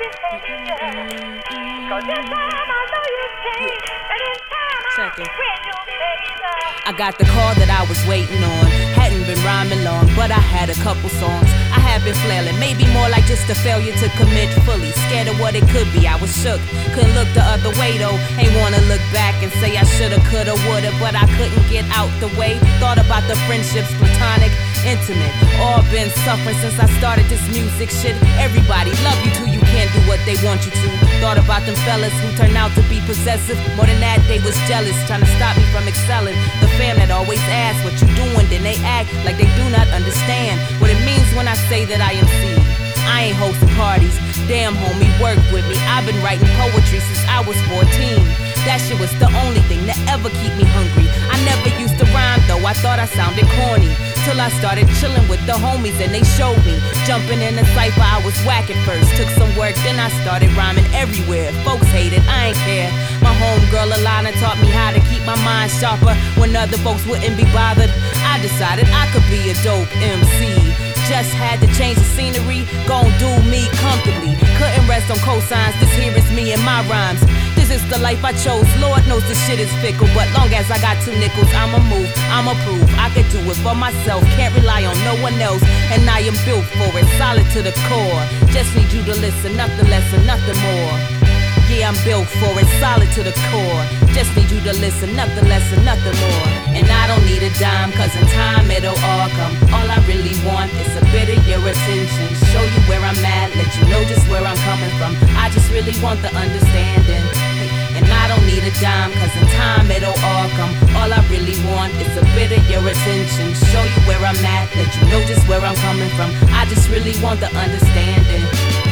Second. I got the call that I was waiting on. Hadn't been rhyming long, but I had a couple songs. I had been flailing, maybe more like just a failure to commit fully. Scared of what it could be, I was shook. Couldn't look the other way though. Ain't wanna look back and say I shoulda, coulda, woulda, but I couldn't get out the way. Thought about the friendships, platonic, intimate. All been suffering since I started this music shit. Everybody love you till you can't do what they want you to. Thought about them fellas who turned out to be possessive. More than that, they was jealous, trying to stop me from excelling. The fam that always asks what you doing, then they act like they do not understand what it means when I say that I am MC. I ain't hosting parties, damn homie, work with me. I've been writing poetry since I was 14. That shit was the only thing that ever keep me hungry. I never used to rhyme though, I thought I sounded corny. Till I started chilling with the homies and they showed me. Jumping in the cypher, I was whack at first. Took some work, then I started rhyming everywhere. Folks hated, I ain't care. My homegirl Alana taught me how to keep my mind sharper when other folks wouldn't be bothered. I decided I could be a dope MC. Just had to change the scenery, gon' do me comfortably. Couldn't rest on cosigns, this here is me and my rhymes. This is the life I chose, Lord knows this shit is fickle. But long as I got 2 nickels, I'ma move, I'ma prove I can do it for myself, can't rely on no one else. And I am built for it, solid to the core. Just need you to listen, nothing less and nothing more. Yeah, I'm built for it, solid to the core. Just need you to listen, nothing less and nothing more. And I don't need a dime, cause in time it'll all come. All I really want is a bit of your attention. Show you where I'm at, let you know just where I'm coming from. I just really want the understanding. And I don't need a dime, cause in time it'll all come. All I really want is a bit of your attention. Show you where I'm at, let you know just where I'm coming from. I just really want the understanding.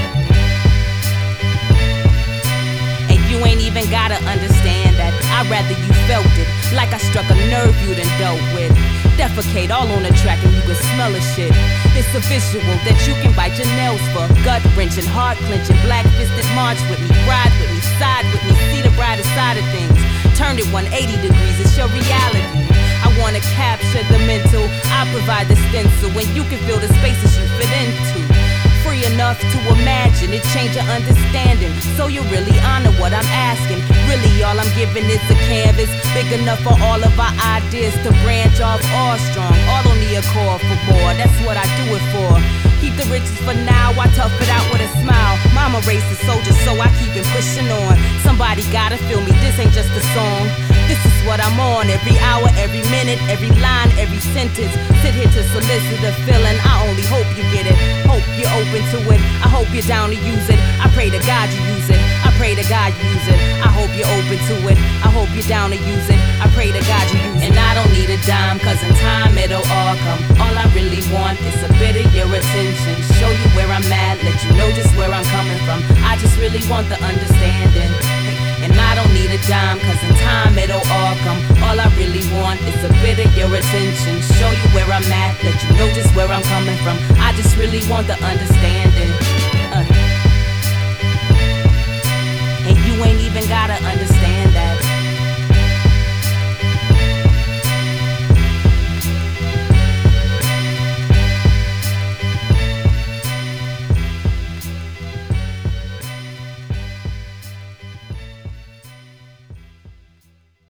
You ain't even gotta understand that. I'd rather you felt it, like I struck a nerve you done dealt with. Defecate all on the track and you can smell a shit. It's a visual that you can bite your nails for. Gut-wrenching, heart-clenching, black-fisted march with me. Ride with me, side with me, see the brighter side of things. Turned it 180 degrees, it's your reality. I wanna capture the mental, I provide the stencil, and you can feel the spaces you fit into. Free enough to imagine it, change your understanding, so you really honor what I'm asking. Really all I'm giving is a canvas, big enough for all of our ideas to branch off all strong. All on the accord for more, that's what I do it for. Keep the riches for now, I tough it out with a smile. Mama raised a soldier, so I keep it pushing on. Somebody gotta feel me, this ain't just a song. This is what I'm on, every hour, every minute, every line, every sentence. Sit here to solicit a feeling, I only hope you get it. Hope you're open to it, I hope you're down to use it. I pray to God you use it, I pray to God you use it. I hope you're open to it, I hope you're down to use it. I pray to God you use it. And I don't need a dime, cause in time it'll all come. All I really want is a bit of your attention. Show you where I'm at, let you know just where I'm coming from. I just really want the understanding. And I don't need a dime, cause in time it'll all come. All I really want is a bit of your attention. Show you where I'm at, let you know just where I'm coming from. I just really want the understanding. And you ain't even gotta understand